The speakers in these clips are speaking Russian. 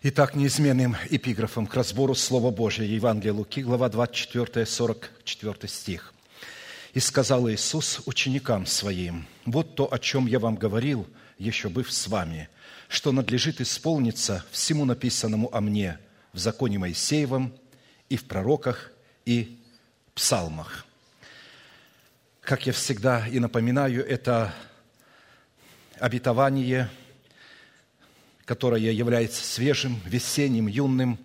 Итак, неизменным эпиграфом к разбору Слова Божия, Евангелие Луки, глава 24, 44 стих. «И сказал Иисус ученикам Своим: вот то, о чем я вам говорил, еще быв с вами, что надлежит исполниться всему написанному о мне в законе Моисеевом и в пророках и псалмах». Как я всегда и напоминаю, это обетование, которое является свежим, весенним, юным,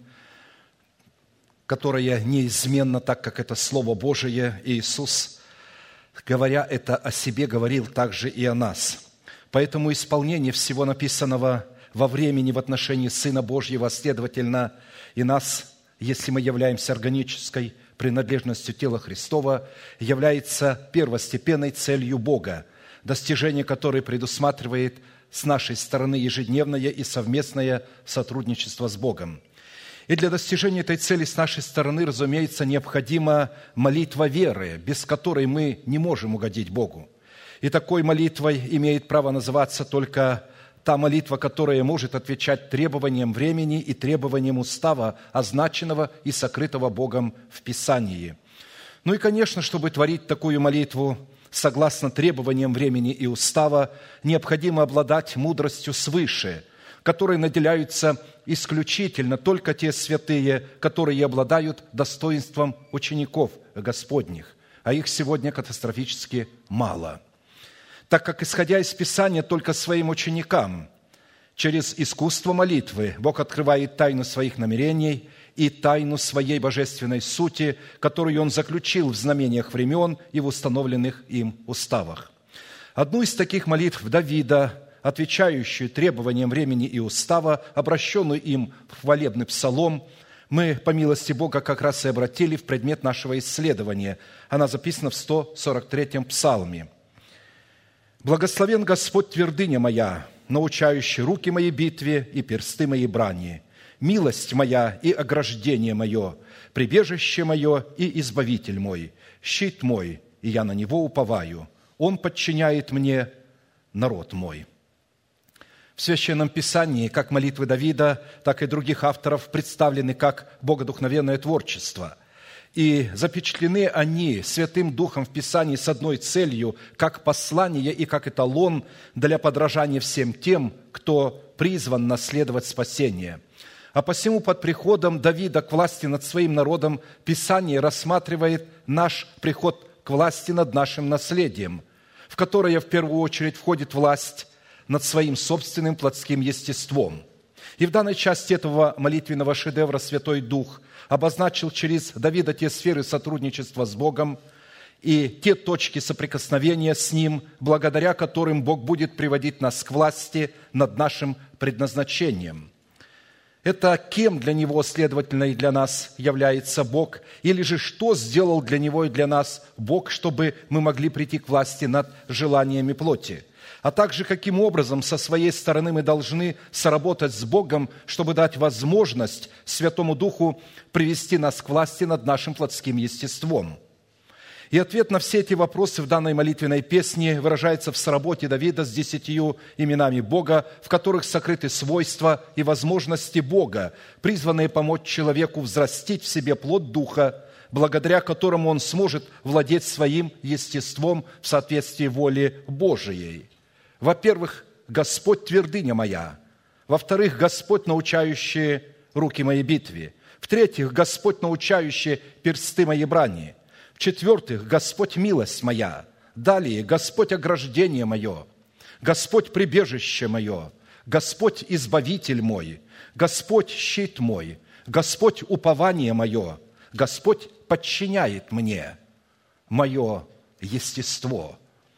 которое неизменно, так как это Слово Божие. И Иисус, говоря это о себе, говорил также и о нас. Поэтому исполнение всего написанного во времени в отношении Сына Божьего, следовательно, и нас, если мы являемся органической принадлежностью тела Христова, является первостепенной целью Бога, достижение которой предусматривает с нашей стороны ежедневное и совместное сотрудничество с Богом. И для достижения этой цели с нашей стороны, разумеется, необходима молитва веры, без которой мы не можем угодить Богу. И такой молитвой имеет право называться только та молитва, которая может отвечать требованиям времени и требованиям устава, означенного и сокрытого Богом в Писании. Ну и, конечно, чтобы творить такую молитву, согласно требованиям времени и устава, необходимо обладать мудростью свыше, которой наделяются исключительно только те святые, которые обладают достоинством учеников Господних, а их сегодня катастрофически мало. Так как, исходя из Писания, только своим ученикам через искусство молитвы Бог открывает тайну своих намерений и тайну своей божественной сути, которую Он заключил в знамениях времен и в установленных им уставах. Одну из таких молитв Давида, отвечающую требованиям времени и устава, обращенную им в хвалебный псалом, мы, по милости Бога, как раз и обратили в предмет нашего исследования. Она записана в 143-м псалме. «Благословен Господь, твердыня моя, научающий руки моей битве и персты моей брани. Милость моя и ограждение мое, прибежище мое и избавитель мой, щит мой, и я на него уповаю. Он подчиняет мне народ мой». В Священном Писании как молитвы Давида, так и других авторов представлены как богодухновенное творчество. И запечатлены они Святым Духом в Писании с одной целью, как послание и как эталон для подражания всем тем, кто призван наследовать спасение. А посему под приходом Давида к власти над своим народом Писание рассматривает наш приход к власти над нашим наследием, в которое в первую очередь входит власть над своим собственным плотским естеством. И в данной части этого молитвенного шедевра Святой Дух обозначил через Давида те сферы сотрудничества с Богом и те точки соприкосновения с Ним, благодаря которым Бог будет приводить нас к власти над нашим предназначением. Это кем для Него, следовательно, и для нас является Бог, или же что сделал для Него и для нас Бог, чтобы мы могли прийти к власти над желаниями плоти, а также каким образом со своей стороны мы должны соработать с Богом, чтобы дать возможность Святому Духу привести нас к власти над нашим плотским естеством. И ответ на все эти вопросы в данной молитвенной песне выражается в соработе Давида с 10 именами Бога, в которых сокрыты свойства и возможности Бога, призванные помочь человеку взрастить в себе плод Духа, благодаря которому он сможет владеть своим естеством в соответствии воле Божией. Во-первых, Господь – твердыня моя. Во-вторых, Господь, научающий руки моей битве. В-третьих, Господь, научающий персты моей брани. В-четвертых, Господь – милость моя. Далее, Господь – ограждение мое. Господь – прибежище мое. Господь – избавитель мой. Господь – щит мой. Господь – упование мое. Господь подчиняет мне мое естество.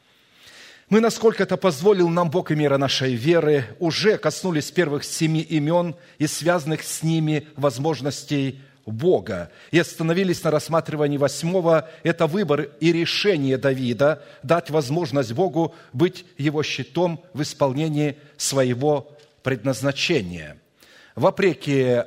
Мы, насколько это позволил нам Бог и мера нашей веры, уже коснулись первых 7 имен и связанных с ними возможностей Бога. И остановились на рассматривании 8-го. Это выбор и решение Давида дать возможность Богу быть его щитом в исполнении своего предназначения. Вопреки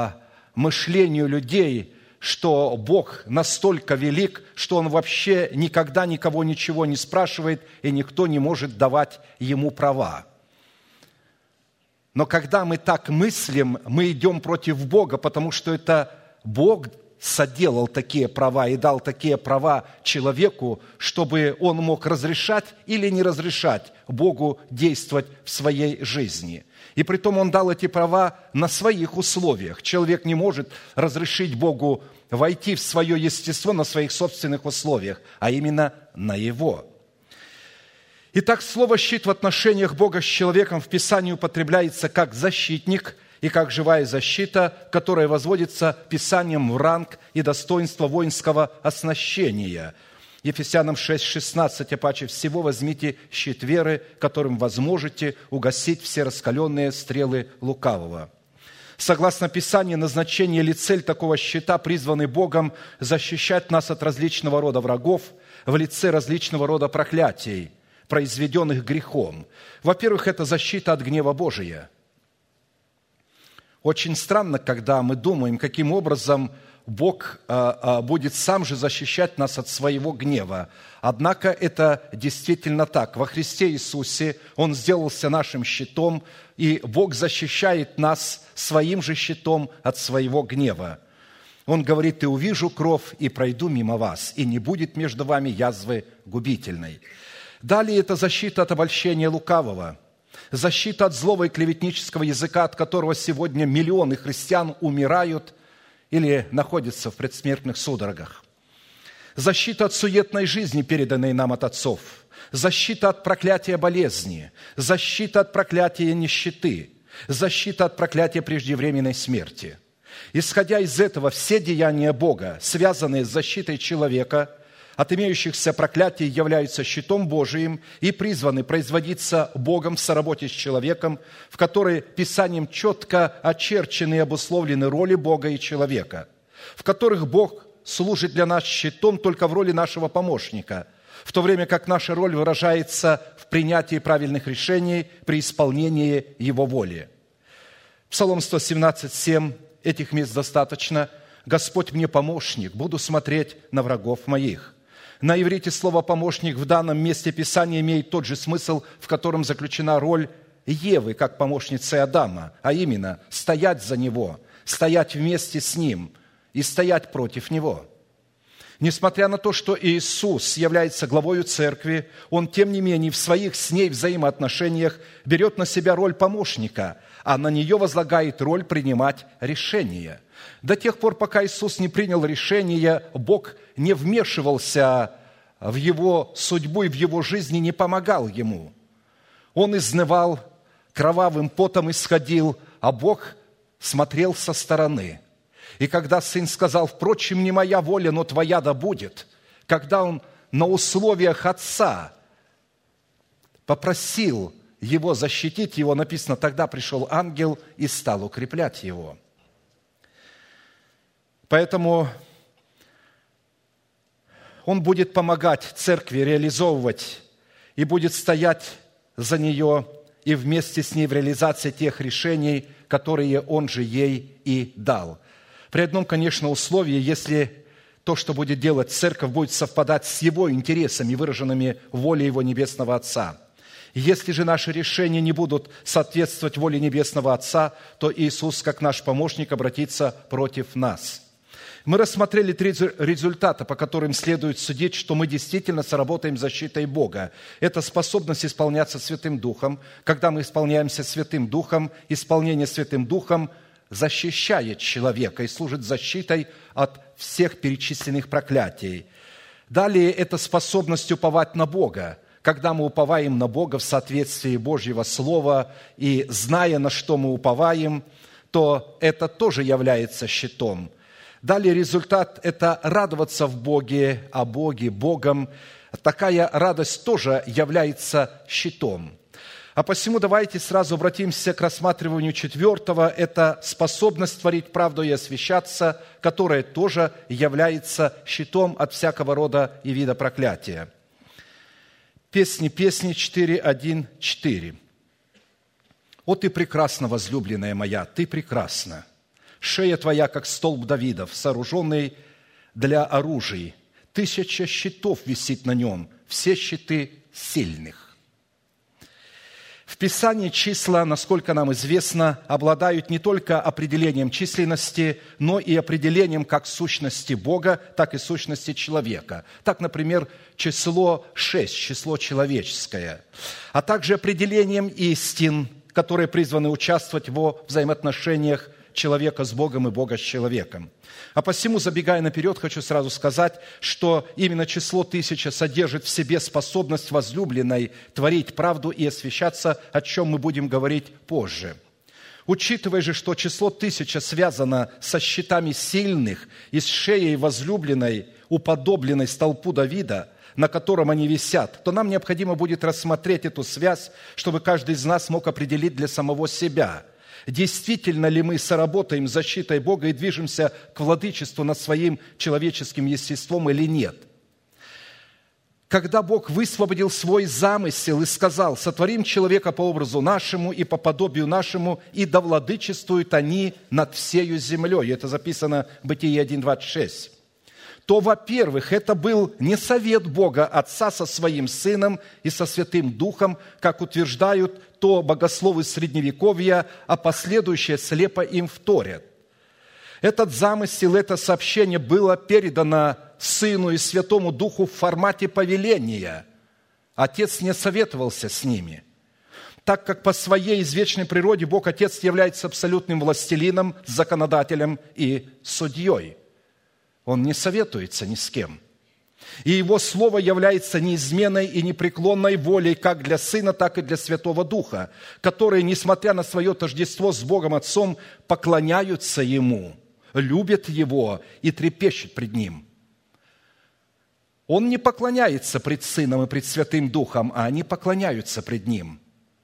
мышлению людей, что Бог настолько велик, что Он вообще никогда никого ничего не спрашивает, и никто не может давать Ему права. Но когда мы так мыслим, мы идем против Бога, потому что это Бог соделал такие права и дал такие права человеку, чтобы он мог разрешать или не разрешать Богу действовать в своей жизни. И притом он дал эти права на своих условиях. Человек не может разрешить Богу войти в свое естество на своих собственных условиях, а именно на его. Итак, слово «щит» в отношениях Бога с человеком в Писании употребляется как защитник и как живая защита, которая возводится Писанием в ранг и достоинство воинского оснащения. Ефесянам 6:16: «А паче всего возьмите щит веры, которым возможете угасить все раскаленные стрелы лукавого». Согласно Писанию, назначение или цель такого щита призваны Богом защищать нас от различного рода врагов в лице различного рода проклятий, произведенных грехом. Во-первых, это защита от гнева Божия. Очень странно, когда мы думаем, каким образом Бог будет сам же защищать нас от своего гнева. Однако это действительно так. Во Христе Иисусе Он сделался нашим щитом, и Бог защищает нас своим же щитом от своего гнева. Он говорит: «И увижу кровь, и пройду мимо вас, и не будет между вами язвы губительной». Далее это защита от обольщения лукавого, защита от злого и клеветнического языка, от которого сегодня миллионы христиан умирают или находятся в предсмертных судорогах. Защита от суетной жизни, переданной нам от отцов. Защита от проклятия болезни. Защита от проклятия нищеты. Защита от проклятия преждевременной смерти. Исходя из этого, все деяния Бога, связанные с защитой человека от имеющихся проклятий, являются щитом Божиим и призваны производиться Богом в соработе с человеком, в которой Писанием четко очерчены и обусловлены роли Бога и человека, в которых Бог служит для нас щитом только в роли нашего помощника, в то время как наша роль выражается в принятии правильных решений при исполнении Его воли. Псалом 117:7, этих мест достаточно. «Господь мне помощник, буду смотреть на врагов моих». На иврите слово «помощник» в данном месте Писания имеет тот же смысл, в котором заключена роль Евы как помощницы Адама, а именно стоять за него, стоять вместе с ним и стоять против него. Несмотря на то, что Иисус является главою церкви, Он, тем не менее, в своих с ней взаимоотношениях берет на себя роль помощника, а на нее возлагает роль принимать решения. До тех пор, пока Иисус не принял решение, Бог не вмешивался в его судьбу и в его жизни, не помогал ему. Он изнывал, кровавым потом исходил, а Бог смотрел со стороны. И когда Сын сказал: «Впрочем, не моя воля, но твоя да будет», когда Он на условиях Отца попросил Его защитить его, написано: «Тогда пришел ангел и стал укреплять его». Поэтому Он будет помогать церкви реализовывать и будет стоять за нее и вместе с ней в реализации тех решений, которые Он же ей и дал. При одном, конечно, условии, если то, что будет делать церковь, будет совпадать с Его интересами, выраженными в воле Его Небесного Отца. Если же наши решения не будут соответствовать воле Небесного Отца, то Иисус, как наш помощник, обратится против нас. Мы рассмотрели 3 результата, по которым следует судить, что мы действительно сработаем защитой Бога. Это способность исполняться Святым Духом. Когда мы исполняемся Святым Духом, исполнение Святым Духом защищает человека и служит защитой от всех перечисленных проклятий. Далее это способность уповать на Бога. Когда мы уповаем на Бога в соответствии Божьего Слова и зная, на что мы уповаем, то это тоже является щитом. Далее результат – это радоваться в Боге, о Боге, Богом. Такая радость тоже является щитом. А посему давайте сразу обратимся к рассматриванию 4-го. Это способность творить правду и освящаться, которая тоже является щитом от всякого рода и вида проклятия. Песни 4:1-4. «О, ты прекрасна, возлюбленная моя, ты прекрасна! Шея твоя, как столб Давидов, сооруженный для оружий. 1000 щитов висит на нем, все щиты сильных». В Писании числа, насколько нам известно, обладают не только определением численности, но и определением как сущности Бога, так и сущности человека. Так, например, число 6, число человеческое, а также определением истин, которые призваны участвовать во взаимоотношениях человека с Богом и Бога с человеком. А посему, забегая наперед, хочу сразу сказать, что именно число 1000 содержит в себе способность возлюбленной творить правду и освящаться, о чем мы будем говорить позже. Учитывая же, что число 1000 связано со щитами сильных и с шеей возлюбленной, уподобленной столпу Давида, на котором они висят, то нам необходимо будет рассмотреть эту связь, чтобы каждый из нас мог определить для самого себя, действительно ли мы соработаем с защитой Бога и движемся к владычеству над своим человеческим естеством или нет. Когда Бог высвободил свой замысел и сказал: «Сотворим человека по образу нашему и по подобию нашему, и да владычествуют они над всею землей», это записано в Бытие 1:26, то, во-первых, это был не совет Бога Отца со Своим Сыном и со Святым Духом, как утверждают то богословы Средневековья, а последующие слепо им вторят. Этот замысел, это сообщение было передано Сыну и Святому Духу в формате повеления. Отец не советовался с ними, так как по своей извечной природе Бог Отец является абсолютным властелином, законодателем и судьей. Он не советуется ни с кем. И Его Слово является неизменной и непреклонной волей как для Сына, так и для Святого Духа, которые, несмотря на свое тождество с Богом Отцом, поклоняются Ему, любят Его и трепещут пред Ним. Он не поклоняется пред Сыном и пред Святым Духом, а они поклоняются пред Ним.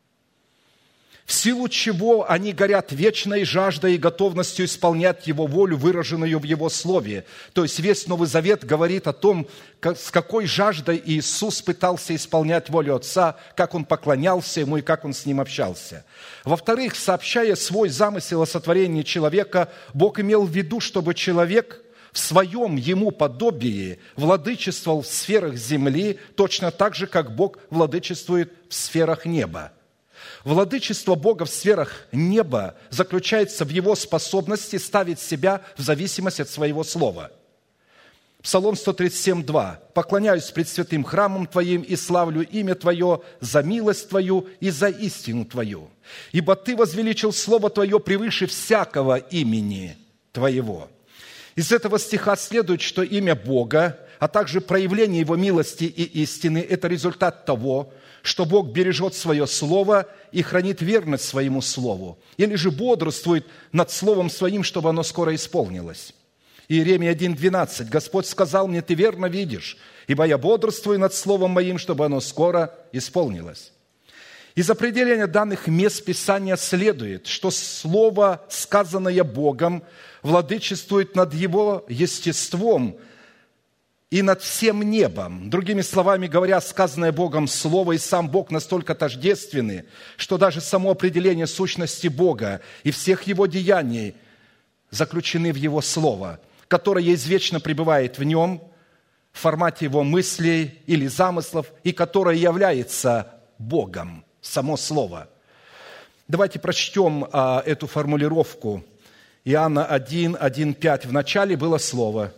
В силу чего они горят вечной жаждой и готовностью исполнять Его волю, выраженную в Его Слове. То есть весь Новый Завет говорит о том, с какой жаждой Иисус пытался исполнять волю Отца, как Он поклонялся Ему и как Он с Ним общался. Во-вторых, сообщая свой замысел о сотворении человека, Бог имел в виду, чтобы человек в своем Ему подобии владычествовал в сферах земли, точно так же, как Бог владычествует в сферах неба. Владычество Бога в сферах неба заключается в Его способности ставить себя в зависимость от Своего Слова. Псалом 137:2. «Поклоняюсь пред святым храмом Твоим и славлю имя Твое за милость Твою и за истину Твою. Ибо Ты возвеличил Слово Твое превыше всякого имени Твоего». Из этого стиха следует, что имя Бога, а также проявление Его милости и истины – это результат того, что Бог бережет Свое Слово и хранит верность Своему Слову, или же бодрствует над Словом Своим, чтобы оно скоро исполнилось. Иеремия 1:12. «Господь сказал мне: Ты верно видишь, ибо я бодрствую над Словом Моим, чтобы оно скоро исполнилось». Из определения данных мест Писания следует, что Слово, сказанное Богом, владычествует над Его естеством и над всем небом. Другими словами говоря, сказанное Богом Слово и сам Бог настолько тождественны, что даже само определение сущности Бога и всех Его деяний заключены в Его Слово, которое извечно пребывает в Нем в формате Его мыслей или замыслов, и которое является Богом, само Слово. Давайте прочтем эту формулировку. Иоанна 1:1-5. «В начале было Слово,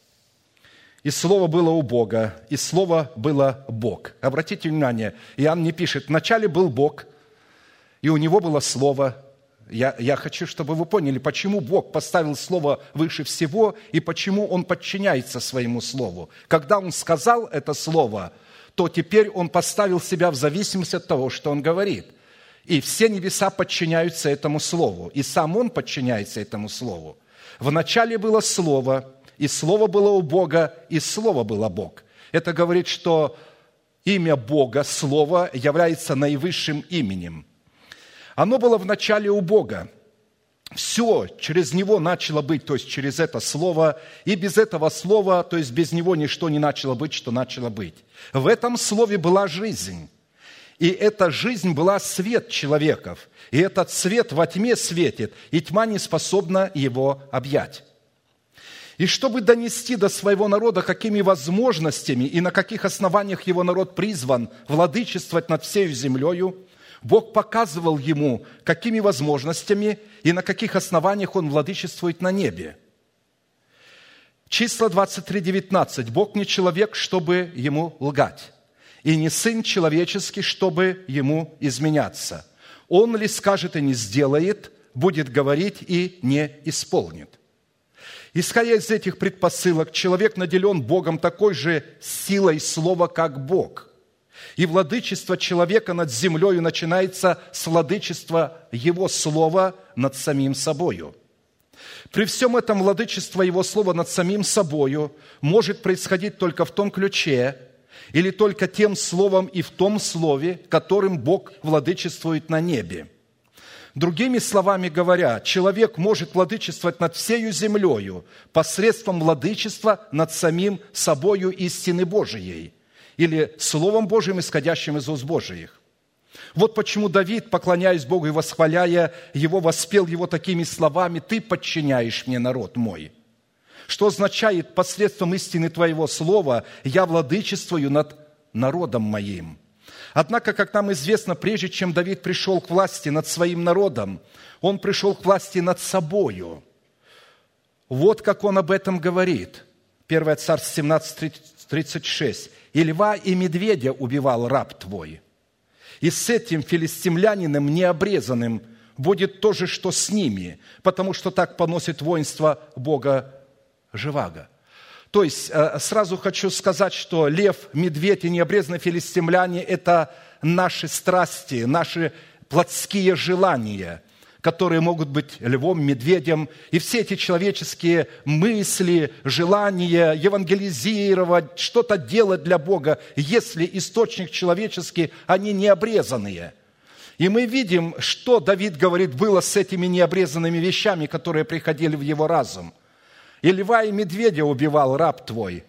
и Слово было у Бога, и Слово было Бог». Обратите внимание, Иоанн не пишет: «В начале был Бог, и у Него было Слово». Я хочу, чтобы вы поняли, почему Бог поставил Слово выше всего, и почему Он подчиняется Своему Слову. Когда Он сказал это Слово, то теперь Он поставил себя в зависимость от того, что Он говорит. И все небеса подчиняются этому Слову, и Сам Он подчиняется этому Слову. В начале было Слово, и Слово было у Бога, и Слово было Бог. Это говорит, что имя Бога, Слово, является наивысшим именем. Оно было в начале у Бога. Все через Него начало быть, то есть через это Слово, и без этого Слова, то есть без Него ничто не начало быть, что начало быть. В этом Слове была жизнь, и эта жизнь была свет человеков, и этот свет во тьме светит, и тьма не способна его объять. И чтобы донести до своего народа, какими возможностями и на каких основаниях его народ призван владычествовать над всею землею, Бог показывал ему, какими возможностями и на каких основаниях он владычествует на небе. Числа 23:19. Бог не человек, чтобы ему лгать, и не сын человеческий, чтобы ему изменяться. Он ли скажет и не сделает, будет говорить и не исполнит. Исходя из этих предпосылок, человек наделен Богом такой же силой слова, как Бог. И владычество человека над землею начинается с владычества Его слова над самим собою. При всем этом владычество Его слова над самим собою может происходить только в том ключе или только тем словом и в том слове, которым Бог владычествует на небе. Другими словами говоря, человек может владычествовать над всею землею посредством владычества над самим собою истины Божией или Словом Божьим, исходящим из уст Божиих. Вот почему Давид, поклоняясь Богу и восхваляя Его, воспел Его такими словами: «Ты подчиняешь мне народ мой», что означает: посредством истины Твоего Слова я владычествую над народом моим. Однако, как нам известно, прежде чем Давид пришел к власти над своим народом, он пришел к власти над собою. Вот как он об этом говорит. 1 Царств 17:36. «И льва, и медведя убивал раб твой, и с этим филистимлянином необрезанным будет то же, что с ними, потому что так поносит воинство Бога живаго». То есть, сразу хочу сказать, что лев, медведь и необрезанные филистимляне – это наши страсти, наши плотские желания, которые могут быть львом, медведем. И все эти человеческие мысли, желания евангелизировать, что-то делать для Бога, если источник человеческий, они необрезанные. И мы видим, что Давид говорит, было с этими необрезанными вещами, которые приходили в его разум. «И льва, и медведя убивал раб твой,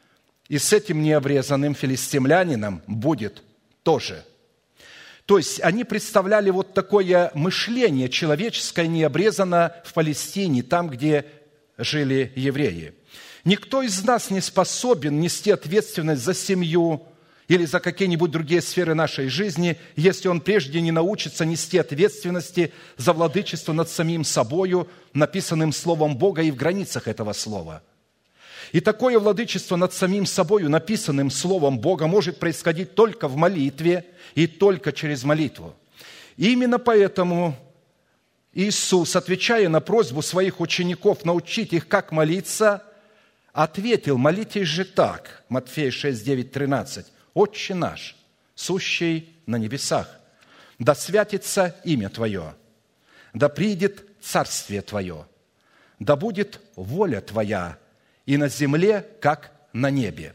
и с этим необрезанным филистимлянином будет тоже». То есть они представляли вот такое мышление человеческое, необрезанное в Палестине, там, где жили евреи. Никто из нас не способен нести ответственность за семью или за какие-нибудь другие сферы нашей жизни, если он прежде не научится нести ответственности за владычество над самим собою, написанным Словом Бога и в границах этого Слова. И такое владычество над самим собою, написанным Словом Бога, может происходить только в молитве и только через молитву. И именно поэтому Иисус, отвечая на просьбу своих учеников научить их, как молиться, ответил: «Молитесь же так». Матфея 6, 9, 13. «Отче наш, сущий на небесах, да святится имя Твое, да придет царствие Твое, да будет воля Твоя и на земле, как на небе».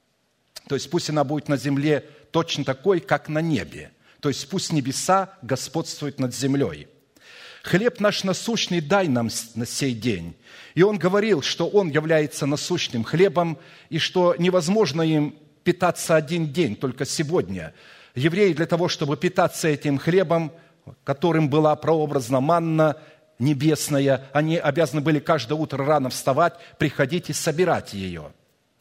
То есть пусть она будет на земле точно такой, как на небе. То есть пусть небеса господствуют над землей. «Хлеб наш насущный дай нам на сей день». И он говорил, что он является насущным хлебом, и что невозможно им питаться один день, только сегодня. Евреи для того, чтобы питаться этим хлебом, которым была прообразна манна небесная, они обязаны были каждое утро рано вставать, приходить и собирать ее.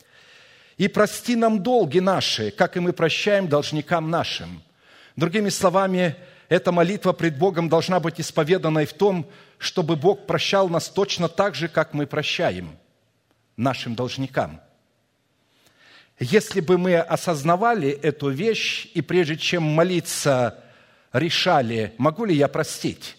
«И прости нам долги наши, как и мы прощаем должникам нашим». Другими словами, эта молитва пред Богом должна быть исповеданной в том, чтобы Бог прощал нас точно так же, как мы прощаем нашим должникам. Если бы мы осознавали эту вещь и прежде чем молиться решали, могу ли я простить?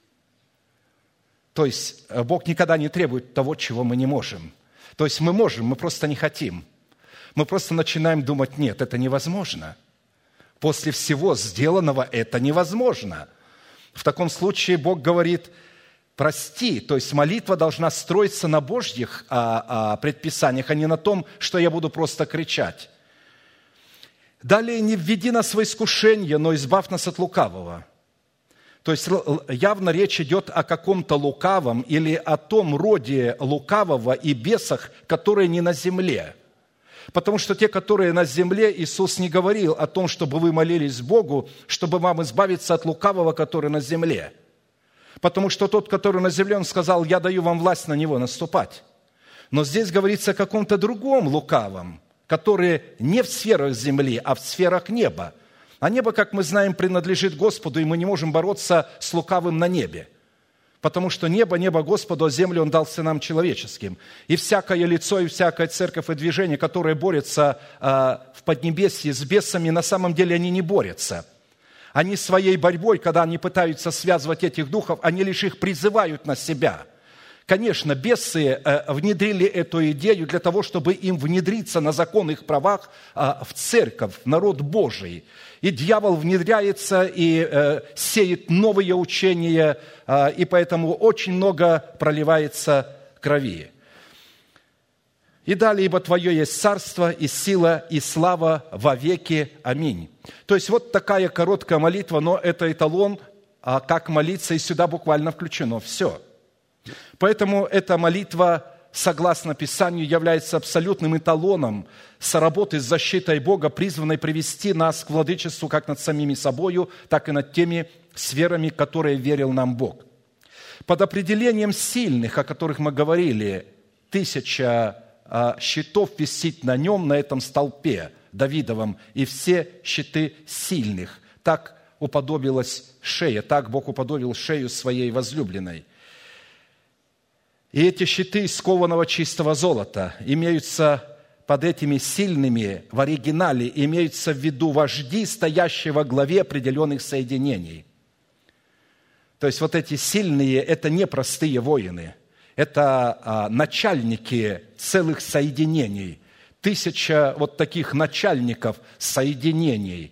То есть Бог никогда не требует того, чего мы не можем. То есть мы можем, мы просто не хотим. Мы просто начинаем думать: нет, это невозможно. После всего сделанного это невозможно. В таком случае Бог говорит: прости. То есть молитва должна строиться на Божьих предписаниях, а не на том, что я буду просто кричать. Далее: не введи нас в искушение, но избавь нас от лукавого. То есть явно речь идет о каком-то лукавом или о том роде лукавого и бесах, которые не на земле. Потому что те, которые на земле, Иисус не говорил о том, чтобы вы молились Богу, чтобы вам избавиться от лукавого, который на земле. Потому что тот, который на земле, он сказал: я даю вам власть на него наступать. Но здесь говорится о каком-то другом лукавом, который не в сферах земли, а в сферах неба. А небо, как мы знаем, принадлежит Господу, и мы не можем бороться с лукавым на небе. Потому что небо Господу, а землю Он дал сынам человеческим. И всякое лицо, и всякая церковь, и движение, которое борется в Поднебесье с бесами, на самом деле они не борются. Они своей борьбой, когда они пытаются связывать этих духов, они лишь их призывают на себя. Конечно, бесы внедрили эту идею для того, чтобы им внедриться на законных правах в церковь, в народ Божий. И дьявол внедряется и сеет новые учения, и поэтому очень много проливается крови. И далее, ибо Твое есть царство, и сила, и слава во веки. Аминь. То есть вот такая короткая молитва, но это эталон, как молиться, и сюда буквально включено все. Поэтому эта молитва, согласно Писанию, является абсолютным эталоном соработы с защитой Бога, призванной привести нас к владычеству как над самими собою, так и над теми сферами, которые верил нам Бог. Под определением сильных, о которых мы говорили, 1000 щитов висит на нем, на этом столпе Давидовом, и все щиты сильных. Так уподобилась шея, так Бог уподобил шею своей возлюбленной. И эти щиты из кованого чистого золота имеются под этими сильными в оригинале, имеются в виду вожди, стоящие во главе определенных соединений. То есть вот эти сильные – это не простые воины, это начальники целых соединений, 1000 вот таких начальников соединений,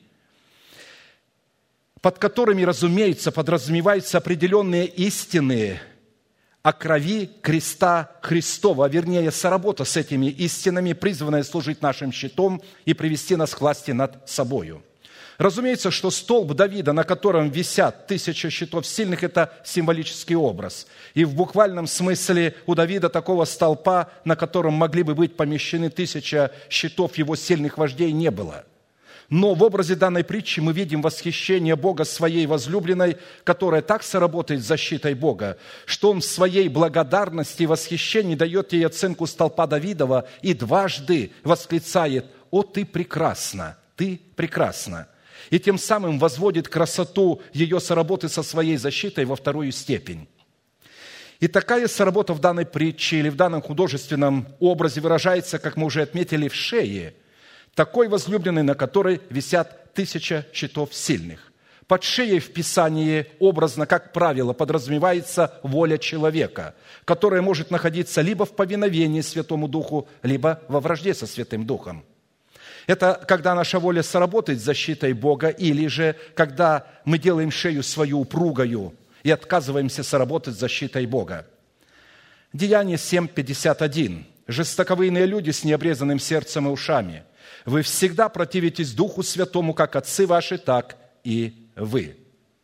под которыми, разумеется, подразумеваются определенные истины о крови креста Христова, а вернее, соработа с этими истинами, призванная служить нашим щитом и привести нас к власти над собою. Разумеется, что столб Давида, на котором висят 1000 щитов сильных, это символический образ. И в буквальном смысле у Давида такого столпа, на котором могли бы быть помещены 1000 щитов его сильных вождей, не было. Но в образе данной притчи мы видим восхищение Бога своей возлюбленной, которая так соработает с защитой Бога, что Он в своей благодарности и восхищении дает ей оценку столпа Давидова и дважды восклицает: «О, ты прекрасна! Ты прекрасна!» И тем самым возводит красоту ее соработы со своей защитой во вторую степень. И такая соработа в данной притче или в данном художественном образе выражается, как мы уже отметили, в шее, такой возлюбленной, на которой висят 1000 щитов сильных. Под шеей в Писании образно, как правило, подразумевается воля человека, которая может находиться либо в повиновении Святому Духу, либо во вражде со Святым Духом. Это когда наша воля сработает с защитой Бога, или же когда мы делаем шею свою упругою и отказываемся сработать с защитой Бога. Деяние 7:51. «Жестоковыйные люди с необрезанным сердцем и ушами, вы всегда противитесь Духу Святому, как отцы ваши, так и вы».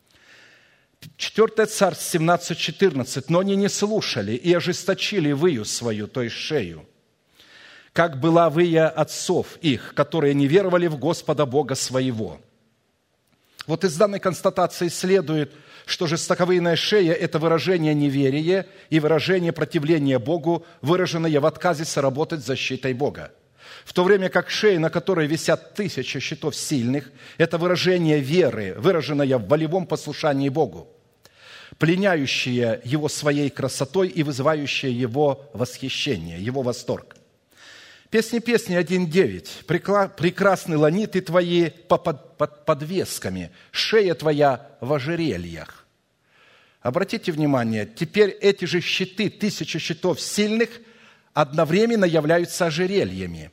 4 Царств 17:14. «Но они не слушали и ожесточили выю свою, то есть шею, как была выя отцов их, которые не веровали в Господа Бога своего». Вот из данной констатации следует, что жестоковыйная шея – это выражение неверия и выражение противления Богу, выраженное в отказе соработать с защитой Бога. В то время как шея, на которой висят 1000 щитов сильных, это выражение веры, выраженное в волевом послушании Богу, пленяющее Его своей красотой и вызывающее Его восхищение, Его восторг. Песни 1:9. «Прекрасны ланиты твои под подвесками, шея твоя в ожерельях». Обратите внимание, теперь эти же щиты, 1000 щитов сильных, одновременно являются ожерельями.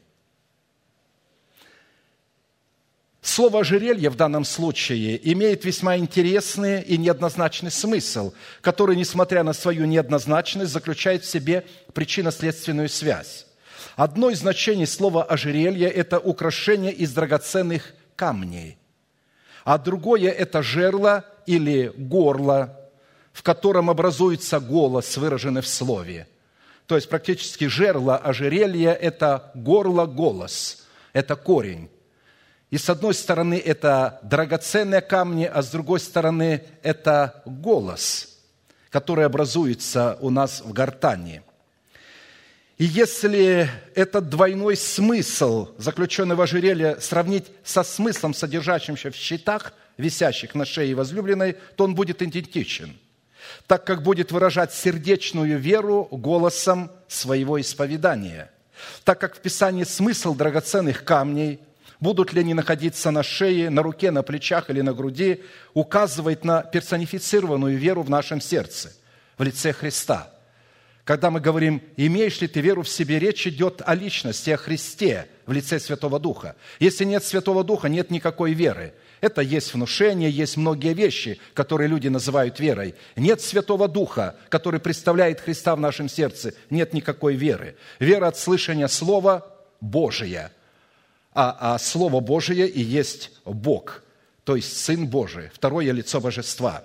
Слово «ожерелье» в данном случае имеет весьма интересный и неоднозначный смысл, который, несмотря на свою неоднозначность, заключает в себе причинно-следственную связь. Одно из значений слова «ожерелье» – это украшение из драгоценных камней, а другое – это жерло или горло, в котором образуется голос, выраженный в слове. То есть практически жерло ожерелья – это горло, голос, это корень. И с одной стороны это драгоценные камни, а с другой стороны это голос, который образуется у нас в гортани. И если этот двойной смысл, заключенный в ожерелье, сравнить со смыслом, содержащимся в щитах, висящих на шее возлюбленной, то он будет идентичен, так как будет выражать сердечную веру голосом своего исповедания. Так как в Писании смысл драгоценных камней, будут ли они находиться на шее, на руке, на плечах или на груди, указывает на персонифицированную веру в нашем сердце, в лице Христа. Когда мы говорим, имеешь ли ты веру в себе, речь идет о личности, о Христе в лице Святого Духа. Если нет Святого Духа, нет никакой веры. Это есть внушение, есть многие вещи, которые люди называют верой. Нет Святого Духа, который представляет Христа в нашем сердце, нет никакой веры. Вера от слышания Слова Божия. А Слово Божие и есть Бог, то есть Сын Божий, второе лицо Божества.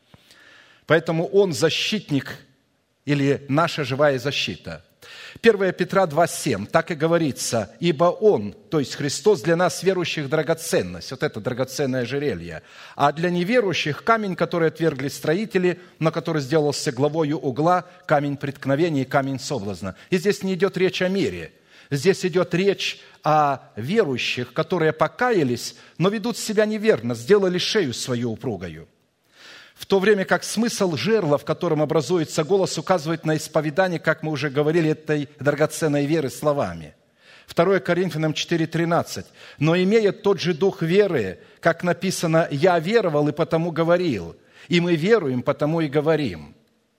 Поэтому Он защитник или наша живая защита. 1 Петра 2,7, так и говорится, «Ибо Он, то есть Христос, для нас, верующих, драгоценность». Вот это драгоценное ожерелье. «А для неверующих камень, который отвергли строители, на который сделался главою угла, камень преткновения и камень соблазна». И здесь не идет речь о мире. Здесь идет речь о верующих, которые покаялись, но ведут себя неверно, сделали шею свою упругою. В то время как смысл жерла, в котором образуется голос, указывает на исповедание, как мы уже говорили, этой драгоценной веры словами. 2 Коринфянам 4,13. «Но имея тот же дух веры, как написано, «Я веровал и потому говорил», и мы веруем, потому и говорим».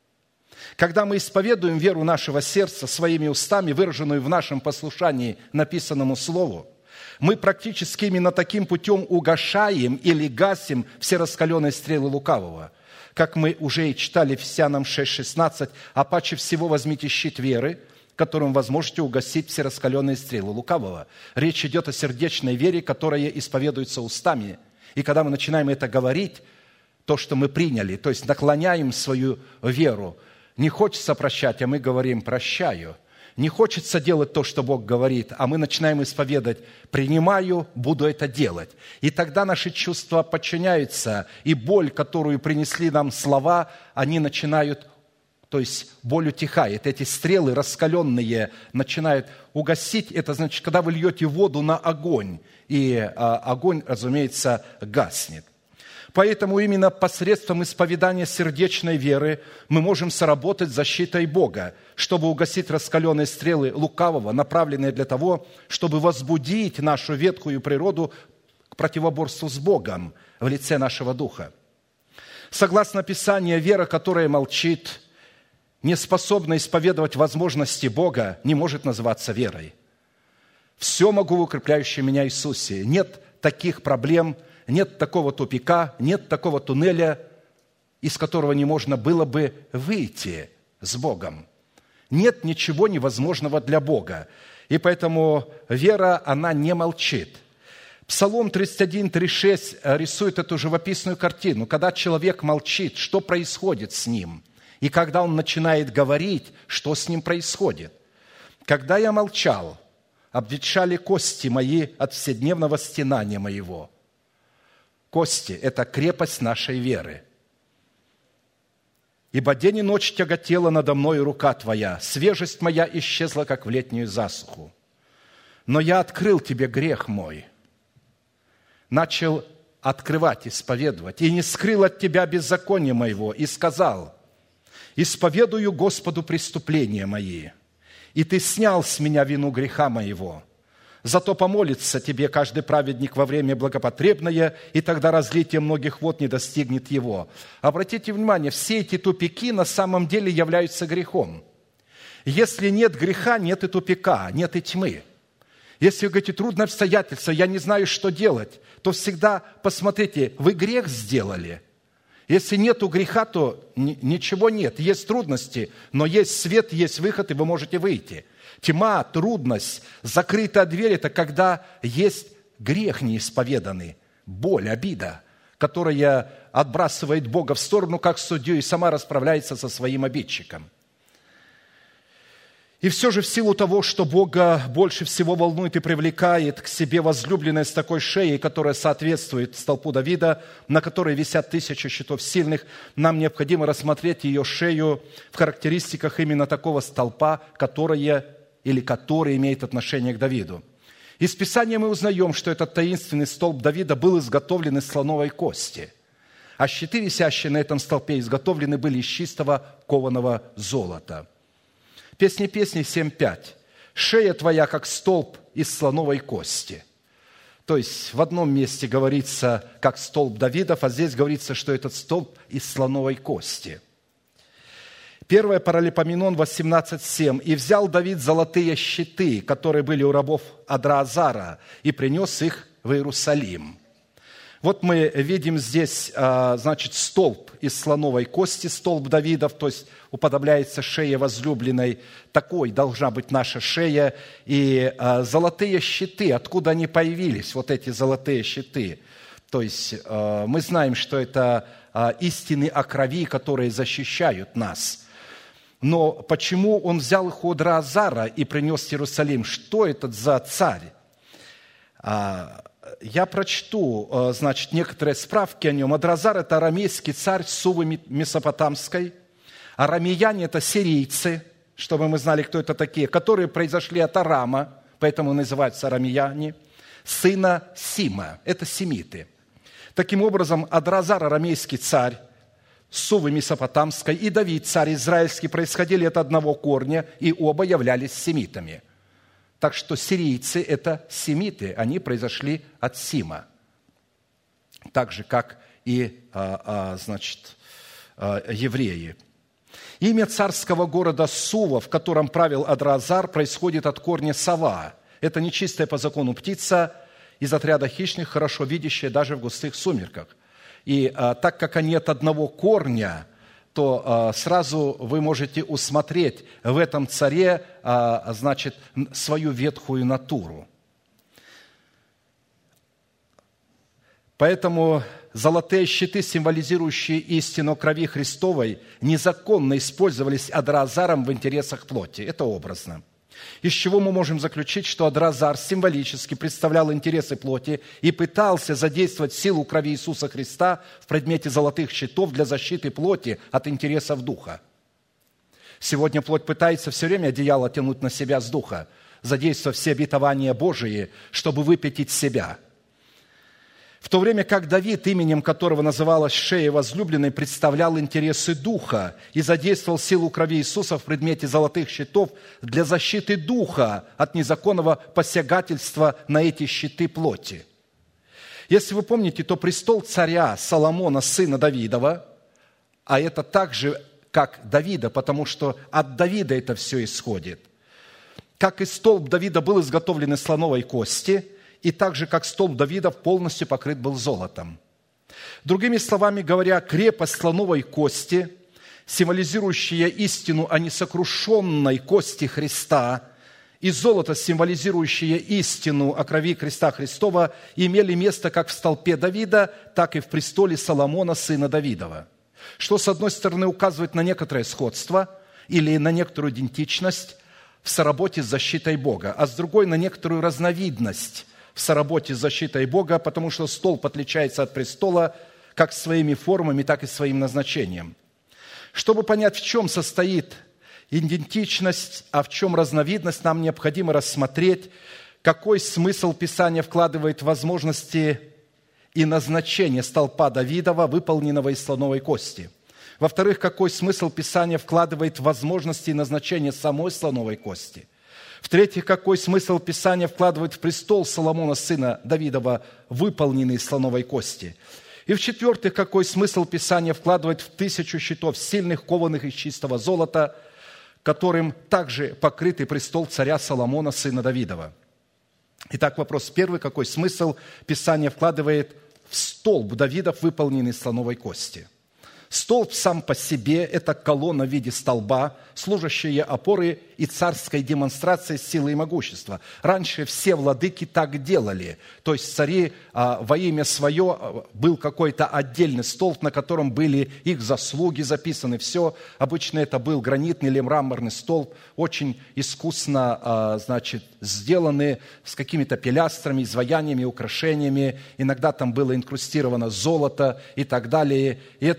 Когда мы исповедуем веру нашего сердца своими устами, выраженную в нашем послушании написанному Слову, мы практически именно таким путем угашаем или гасим все раскаленные стрелы лукавого. Как мы уже и читали в Ефесянам 6,16, «А паче всего возьмите щит веры, которым вы можете угасить все раскаленные стрелы лукавого». Речь идет о сердечной вере, которая исповедуется устами. И когда мы начинаем это говорить, то, что мы приняли, то есть наклоняем свою веру, не хочется прощать, а мы говорим «прощаю». Не хочется делать то, что Бог говорит, а мы начинаем исповедать «принимаю, буду это делать». И тогда наши чувства подчиняются, и боль, которую принесли нам слова, они начинают, то есть боль утихает. Эти стрелы раскаленные начинают угасить. Это значит, когда вы льете воду на огонь, и огонь, разумеется, гаснет. Поэтому именно посредством исповедания сердечной веры мы можем соработать с защитой Бога, чтобы угасить раскаленные стрелы лукавого, направленные для того, чтобы возбудить нашу ветхую природу к противоборству с Богом в лице нашего духа. Согласно Писанию, вера, которая молчит, не способна исповедовать возможности Бога, не может называться верой. «Все могу в укрепляющем меня Иисусе». Нет таких проблем, нет такого тупика, нет такого туннеля, из которого не можно было бы выйти с Богом. Нет ничего невозможного для Бога. И поэтому вера, она не молчит. Псалом 31:3-6 рисует эту живописную картину. Когда человек молчит, что происходит с ним? И когда он начинает говорить, что с ним происходит? «Когда я молчал, обветшали кости мои от вседневного стенания моего». Кости – это крепость нашей веры. «Ибо день и ночь тяготела надо мною рука Твоя, свежесть моя исчезла, как в летнюю засуху. Но я открыл Тебе грех мой». Начал открывать, исповедовать. «И не скрыл от Тебя беззаконие моего, и сказал, исповедую Господу преступления мои, и Ты снял с меня вину греха моего. Зато помолится тебе каждый праведник во время благопотребное, и тогда разлитие многих вод не достигнет его». Обратите внимание, все эти тупики на самом деле являются грехом. Если нет греха, нет и тупика, нет и тьмы. Если вы говорите, трудное обстоятельство, я не знаю, что делать, то всегда посмотрите, вы грех сделали. Если нету греха, то ничего нет. Есть трудности, но есть свет, есть выход, и вы можете выйти. Тьма, трудность, закрытая дверь – это когда есть грех неисповеданный, боль, обида, которая отбрасывает Бога в сторону, как судью, и сама расправляется со своим обидчиком. И все же в силу того, что Бога больше всего волнует и привлекает к себе возлюбленная с такой шеей, которая соответствует столпу Давида, на которой висят 1000 щитов сильных, нам необходимо рассмотреть ее шею в характеристиках именно такого столпа, которая или который имеет отношение к Давиду. Из Писания мы узнаем, что этот таинственный столб Давида был изготовлен из слоновой кости, а щиты, висящие на этом столпе, изготовлены были из чистого кованого золота. Песни песней 7:5. «Шея твоя, как столб из слоновой кости». То есть в одном месте говорится, как столб Давидов, а здесь говорится, что этот столб из слоновой кости. 1 Паралипоменон 18:7. «И взял Давид золотые щиты, которые были у рабов Адраазара, и принес их в Иерусалим». Вот мы видим здесь, значит, столб из слоновой кости, столб Давидов, то есть уподобляется шее возлюбленной. Такой должна быть наша шея. И золотые щиты, откуда они появились, вот эти золотые щиты? То есть мы знаем, что это истины о крови, которые защищают нас. Но почему он взял их у Адраазара и принес в Иерусалим? Что это за царь? Я прочту, значит, некоторые справки о нем. Адраазар – это арамейский царь Сувы Месопотамской. Арамеяне – это сирийцы, чтобы мы знали, кто это такие, которые произошли от Арама, поэтому называются арамеяне, сына Сима. Это семиты. Таким образом, Адраазар – арамейский царь Сувы Месопотамской, и Давид, царь израильский, происходили от одного корня, и оба являлись семитами. Так что сирийцы – это семиты, они произошли от Сима, так же, как и, значит, евреи. Имя царского города Сува, в котором правил Адраазар, происходит от корня сова. Это нечистая по закону птица из отряда хищных, хорошо видящая даже в густых сумерках. И так как они от одного корня, то сразу вы можете усмотреть в этом царе, значит, свою ветхую натуру. Поэтому золотые щиты, символизирующие истину крови Христовой, незаконно использовались Адраазаром в интересах плоти. Это образно. Из чего мы можем заключить, что Адраазар символически представлял интересы плоти и пытался задействовать силу крови Иисуса Христа в предмете золотых щитов для защиты плоти от интересов духа. Сегодня плоть пытается все время одеяло тянуть на себя с духа, задействуя все обетования Божии, чтобы выпятить себя. В то время как Давид, именем которого называлась шея возлюбленной, представлял интересы духа и задействовал силу крови Иисуса в предмете золотых щитов для защиты духа от незаконного посягательства на эти щиты плоти. Если вы помните, то престол царя Соломона, сына Давидова, а это так же, как Давида, потому что от Давида это все исходит, как и столб Давида был изготовлен из слоновой кости, и так же, как столб Давида полностью покрыт был золотом. Другими словами говоря, крепость слоновой кости, символизирующая истину о несокрушенной кости Христа, и золото, символизирующее истину о крови креста Христова, имели место как в столпе Давида, так и в престоле Соломона, сына Давидова. Что, с одной стороны, указывает на некоторое сходство или на некоторую идентичность в соработе с защитой Бога, а с другой – на некоторую разновидность в соработе с защитой Бога, потому что столб отличается от престола как своими формами, так и своим назначением. Чтобы понять, в чем состоит идентичность, а в чем разновидность, нам необходимо рассмотреть, какой смысл Писания вкладывает в возможности и назначение столпа Давидова, выполненного из слоновой кости. Во-вторых, какой смысл Писания вкладывает в возможности и назначение самой слоновой кости. В-третьих, какой смысл Писания вкладывает в престол Соломона, сына Давидова, выполненный из слоновой кости. И в-четвертых, какой смысл Писания вкладывает в 1000 щитов, сильных, кованых из чистого золота, которым также покрытый престол царя Соломона, сына Давидова. Итак, вопрос первый. Какой смысл Писания вкладывает в столб Давидов, выполненный из слоновой кости? Столб сам по себе – это колонна в виде столба, служащая опорой и царской демонстрацией силы и могущества. Раньше все владыки так делали. То есть цари во имя свое был какой-то отдельный столб, на котором были их заслуги записаны. Все. Обычно это был гранитный или мраморный столб, очень искусно, значит, сделанный, с какими-то пилястрами, изваяниями, украшениями. Иногда там было инкрустировано золото и так далее. И это вот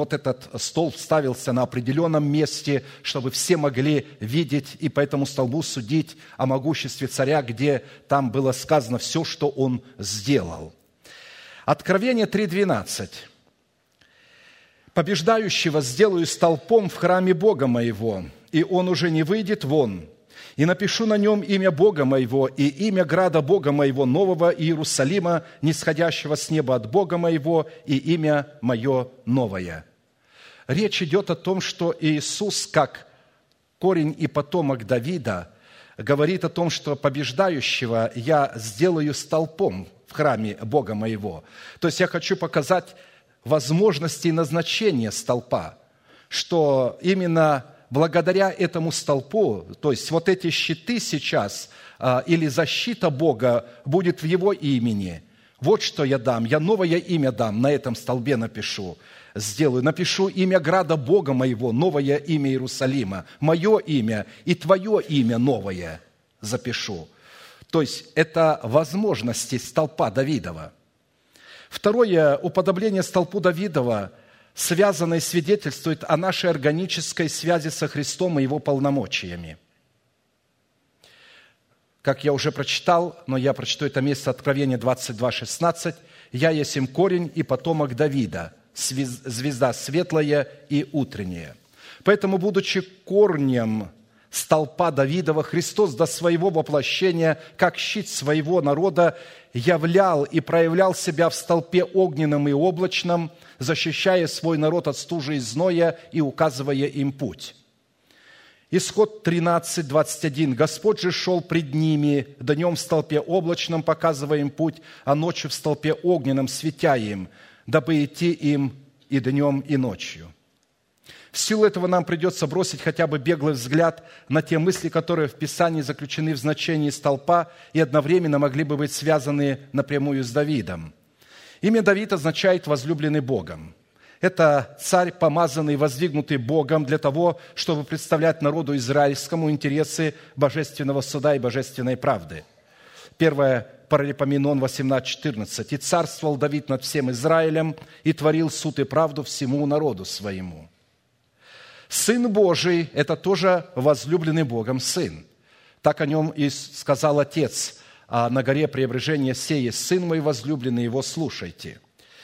вот этот столб ставился на определенном месте, чтобы все могли видеть и по этому столбу судить о могуществе царя, где там было сказано все, что он сделал. Откровение 3:12. «Побеждающего сделаю столпом в храме Бога моего, и он уже не выйдет вон. И напишу на нем имя Бога моего и имя града Бога моего, нового Иерусалима, нисходящего с неба от Бога моего, и имя мое новое». Речь идет о том, что Иисус, как корень и потомок Давида, говорит о том, что побеждающего я сделаю столпом в храме Бога моего. То есть я хочу показать возможности и назначение столпа, что именно благодаря этому столпу, то есть вот эти щиты сейчас, или защита Бога будет в Его имени. Вот что я дам, я новое имя дам, на этом столбе напишу, сделаю. Напишу имя града Бога моего, новое имя Иерусалима, мое имя и твое имя новое запишу. То есть это возможности столпа Давидова. Второе, уподобление столпу Давидова, связанное, свидетельствует о нашей органической связи со Христом и Его полномочиями. Как я уже прочитал, но я прочту это место Откровения 22:16. «Я есмь корень и потомок Давида, звезда светлая и утренняя». Поэтому, будучи корнем столпа Давидова, Христос до своего воплощения, как щит своего народа, являл и проявлял себя в столпе огненном и облачном, защищая свой народ от стужи и зноя и указывая им путь. Исход 13:21. «Господь же шел пред ними днем в столпе облачном, показывая им путь, а ночью в столпе огненном, светя им, дабы идти им и днем, и ночью». В силу этого нам придется бросить хотя бы беглый взгляд на те мысли, которые в Писании заключены в значении столпа и одновременно могли бы быть связаны напрямую с Давидом. Имя Давид означает «возлюбленный Богом». Это царь, помазанный, воздвигнутый Богом для того, чтобы представлять народу израильскому интересы божественного суда и божественной правды. 1 Паралипоменон 18:14. «И царствовал Давид над всем Израилем, и творил суд и правду всему народу своему». Сын Божий – это тоже возлюбленный Богом Сын. Так о нем и сказал Отец на горе Преображения сей: «Сын мой возлюбленный, его слушайте»,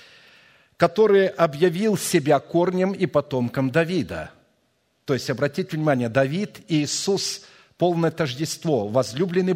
который объявил себя корнем и потомком Давида. То есть, обратите внимание, Давид и Иисус – полное тождество, возлюбленный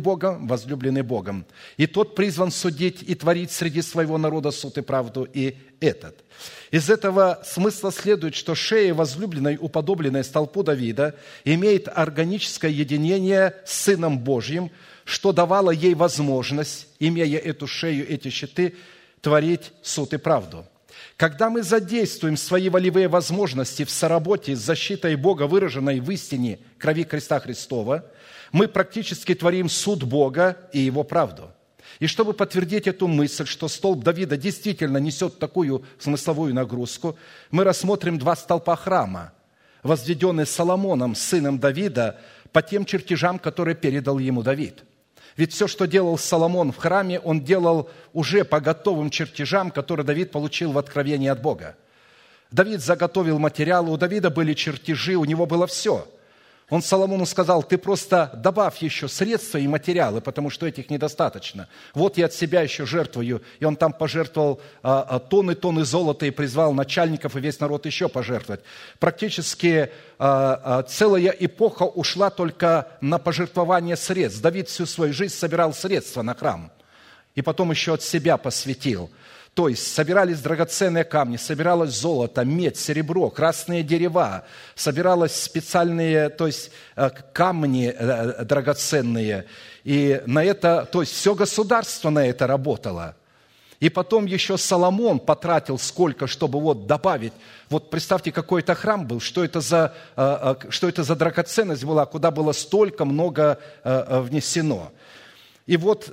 Богом. И тот призван судить и творить среди своего народа суд и правду, и этот. Из этого смысла следует, что шея возлюбленной, уподобленная столпу Давида, имеет органическое единение с Сыном Божьим, что давало ей возможность, имея эту шею, эти щиты, творить суд и правду. Когда мы задействуем свои волевые возможности в соработе с защитой Бога, выраженной в истине крови креста Христова, мы практически творим суд Бога и Его правду. И чтобы подтвердить эту мысль, что столб Давида действительно несет такую смысловую нагрузку, мы рассмотрим два столпа храма, возведенные Соломоном, сыном Давида, по тем чертежам, которые передал ему Давид. Ведь все, что делал Соломон в храме, он делал уже по готовым чертежам, которые Давид получил в откровении от Бога. Давид заготовил материалы, у Давида были чертежи, у него было все. Он Соломону сказал: ты просто добавь еще средства и материалы, потому что этих недостаточно. Вот я от себя еще жертвую. И он там пожертвовал тонны золота и призвал начальников и весь народ еще пожертвовать. Практически целая эпоха ушла только на пожертвование средств. Давид всю свою жизнь собирал средства на храм. И потом еще от себя посвятил. То есть собирались драгоценные камни, собиралось золото, медь, серебро, красные дерева, собиралось специальные, то есть камни драгоценные. И на это, то есть все государство на это работало. И потом еще Соломон потратил сколько, чтобы вот добавить. Вот представьте, какой это храм был, что это за драгоценность была, куда было столько много внесено. И вот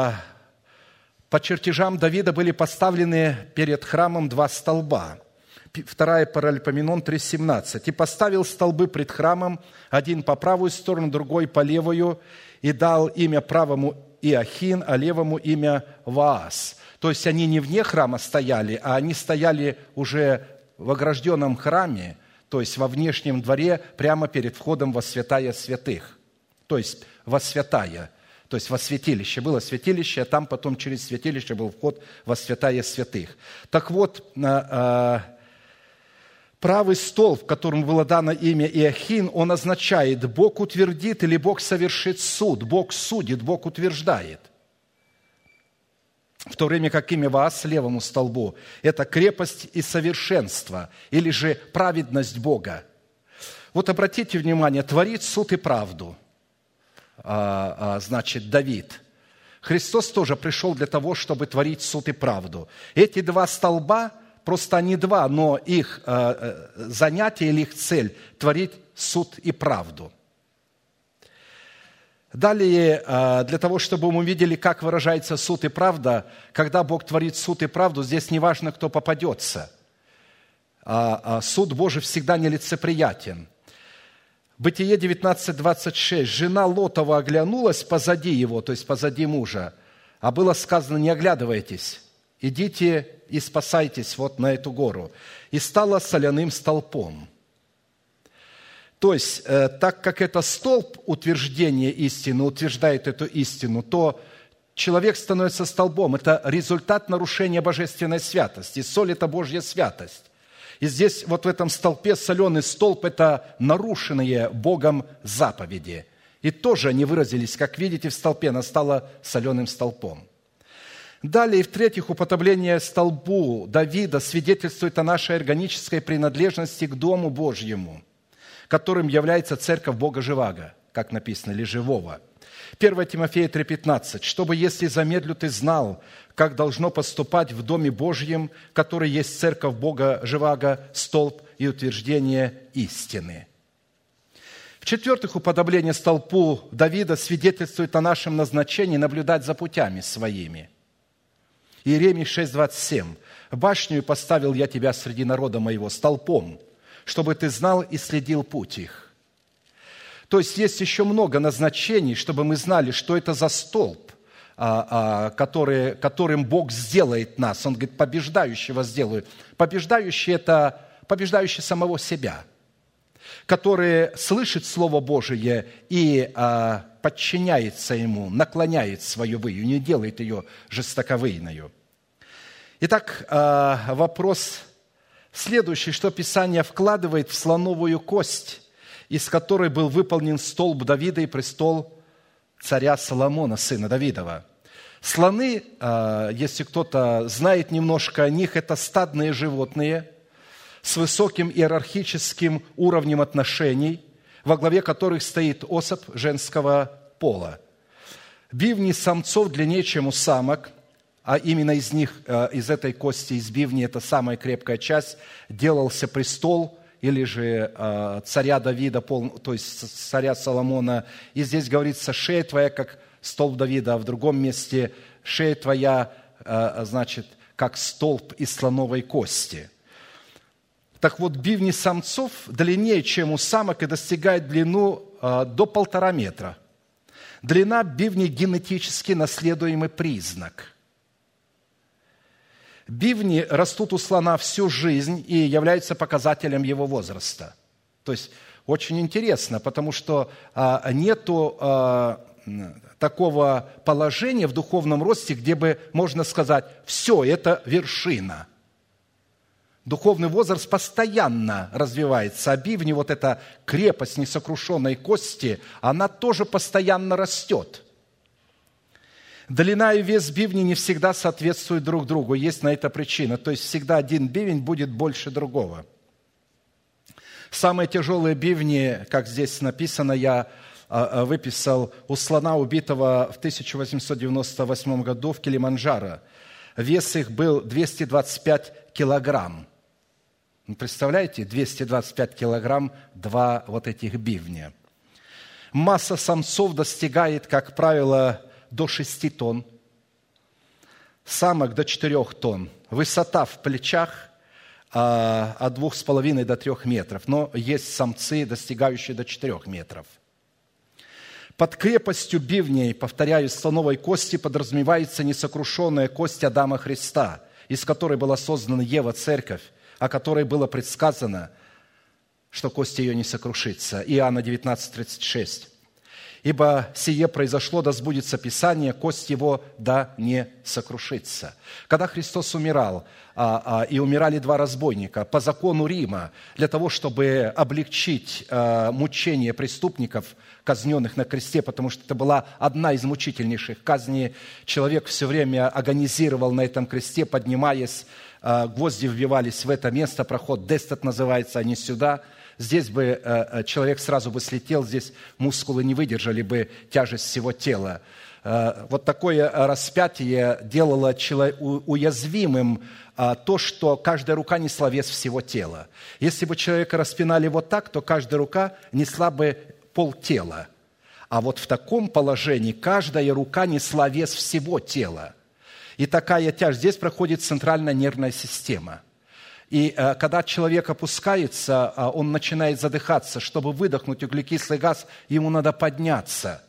по чертежам Давида были поставлены перед храмом два столба. 2 Паралипоменон 3:17. «И поставил столбы пред храмом, один по правую сторону, другой по левую, и дал имя правому Иохин, а левому имя Ваас». То есть они не вне храма стояли, а они стояли уже в огражденном храме, то есть во внешнем дворе, прямо перед входом во святая святых, то есть во святая, то есть во святилище. Было святилище, а там потом через святилище был вход во святая святых. Так вот, правый столб, которому было дано имя Иохин, он означает: Бог утвердит или Бог совершит суд, Бог судит, Бог утверждает. В то время как имя Ваас, левому столбу, это крепость и совершенство, или же праведность Бога. Вот обратите внимание, творит суд и правду, значит, Давид. Христос тоже пришел для того, чтобы творить суд и правду. Эти два столба, просто они два, но их занятие или их цель – творить суд и правду. Далее, для того, чтобы мы увидели, как выражается суд и правда, когда Бог творит суд и правду, здесь не важно, кто попадется. Суд Божий всегда нелицеприятен. Бытие 19:26. Жена Лотова оглянулась позади его, то есть позади мужа, а было сказано: не оглядывайтесь, идите и спасайтесь вот на эту гору. И стала соляным столпом. То есть, так как это столб утверждения истины, утверждает эту истину, то человек становится столбом. Это результат нарушения божественной святости. Соль – это Божья святость. И здесь, вот в этом столпе, соленый столб – это нарушенные Богом заповеди. И тоже они выразились, как видите, в столпе, она стала соленым столпом. Далее, в-третьих, уподобление столбу Давида свидетельствует о нашей органической принадлежности к Дому Божьему, которым является церковь Бога Живаго, как написано, или Живого. 1 Тимофея 3,15. «Чтобы, если замедлю, ты знал, как должно поступать в Доме Божьем, который есть церковь Бога Живаго, столб и утверждение истины». В-четвертых, уподобление столпу Давида свидетельствует о нашем назначении наблюдать за путями своими. Иеремии 6,27. «Башню поставил я тебя среди народа моего столпом, чтобы ты знал и следил путь их». То есть есть еще много назначений, чтобы мы знали, что это за столб, которым Бог сделает нас. Он говорит, побеждающего сделаю. Побеждающий – это побеждающий самого себя, который слышит Слово Божие и подчиняется ему, наклоняет свою выю, не делает ее жестоковыйною. Итак, вопрос следующий, что Писание вкладывает в слоновую кость, из которой был выполнен столб Давида и престол царя Соломона, сына Давидова. Слоны, если кто-то знает немножко о них, это стадные животные с высоким иерархическим уровнем отношений, во главе которых стоит особь женского пола. Бивни самцов длиннее, чем у самок, а именно из них, из этой кости, из бивни, это самая крепкая часть, делался престол или же царя Давида, то есть царя Соломона. И здесь говорится, шея твоя, как столб Давида, а в другом месте шея твоя, значит, как столб из слоновой кости. Так вот, бивни самцов длиннее, чем у самок, и достигает длину до 1,5 метра. Длина бивней генетически наследуемый признак. Бивни растут у слона всю жизнь и являются показателем его возраста. То есть очень интересно, потому что нету такого положения в духовном росте, где бы можно сказать, все, это вершина. Духовный возраст постоянно развивается, а бивни, вот эта крепость несокрушенной кости, она тоже постоянно растет. Длина и вес бивни не всегда соответствуют друг другу, есть на это причина. То есть всегда один бивень будет больше другого. Самые тяжелые бивни, как здесь написано, я выписал у слона, убитого в 1898 году в Килиманджаро. Вес их был 225 килограмм. Представляете, 225 килограмм, два вот этих бивня. Масса самцов достигает, как правило, до 6 тонн, самок до 4 тонн. Высота в плечах от 2,5 до 3 метров, но есть самцы, достигающие до 4 метров. Под крепостью бивней, повторяю, слоновой кости подразумевается несокрушенная кость Адама Христа, из которой была создана Ева, церковь, о которой было предсказано, что кость ее не сокрушится. Иоанна 19:36. Ибо сие произошло, да сбудется Писание, кость его да не сокрушится. Когда Христос умирал, и умирали два разбойника по закону Рима, для того, чтобы облегчить мучения преступников, казненных на кресте, потому что это была одна из мучительнейших казней. Человек все время агонизировал на этом кресте, поднимаясь, гвозди вбивались в это место, проход Дестат называется, а не сюда. Здесь бы человек сразу бы слетел, здесь мускулы не выдержали бы тяжесть всего тела. Вот такое распятие делало уязвимым то, что каждая рука несла вес всего тела. Если бы человека распинали вот так, то каждая рука несла бы полтела. А вот в таком положении каждая рука несла вес всего тела. И такая тяжесть. Здесь проходит центральная нервная система. И когда человек опускается, он начинает задыхаться. Чтобы выдохнуть углекислый газ, ему надо подняться.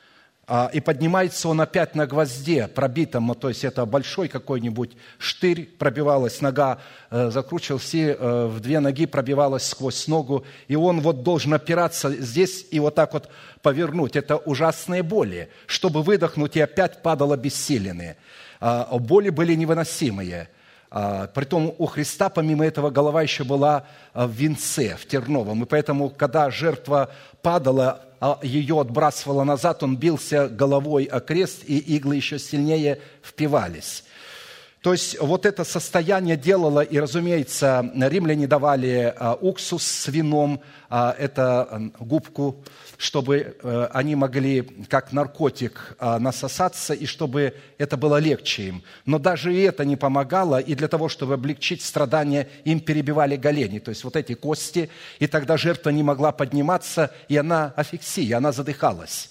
И поднимается он опять на гвозде пробитом, то есть это большой какой-нибудь штырь, пробивалась нога, закручивался, в две ноги пробивалась сквозь ногу, и он вот должен опираться здесь и вот так вот повернуть. Это ужасные боли. Чтобы выдохнуть, и опять падал обессиленный. Боли были невыносимые. Притом у Христа, помимо этого, голова еще была в венце, в терновом. И поэтому, когда жертва падала, ее отбрасывало назад, он бился головой о крест, и иглы еще сильнее впивались. То есть вот это состояние делало, и, разумеется, римляне давали уксус с вином, это губку, чтобы они могли как наркотик насосаться, и чтобы это было легче им. Но даже и это не помогало, и для того, чтобы облегчить страдания, им перебивали голени, то есть вот эти кости, и тогда жертва не могла подниматься, и она асфиксия, она задыхалась.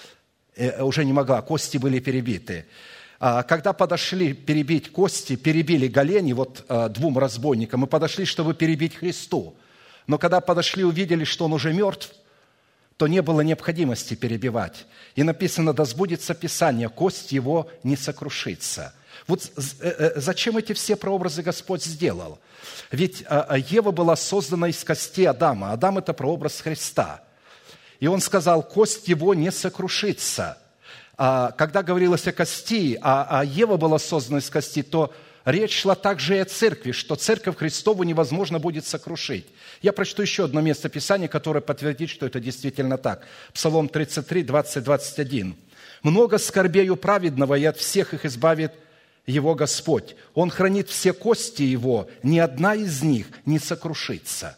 Уже не могла, кости были перебиты. Когда подошли перебить кости, перебили голени вот двум разбойникам, и подошли, чтобы перебить Христу. Но когда подошли, увидели, что он уже мертв, то не было необходимости перебивать. И написано, да сбудется Писание, кость его не сокрушится. Вот зачем эти все прообразы Господь сделал? Ведь Ева была создана из кости Адама. Адам – это прообраз Христа. И он сказал, кость его не сокрушится. Когда говорилось о кости, а Ева была создана из кости, то речь шла также и о церкви, что церковь Христову невозможно будет сокрушить. Я прочту еще одно место Писания, которое подтвердит, что это действительно так. Псалом 33, 20-21. «Много скорбей у праведного, и от всех их избавит его Господь. Он хранит все кости его, ни одна из них не сокрушится».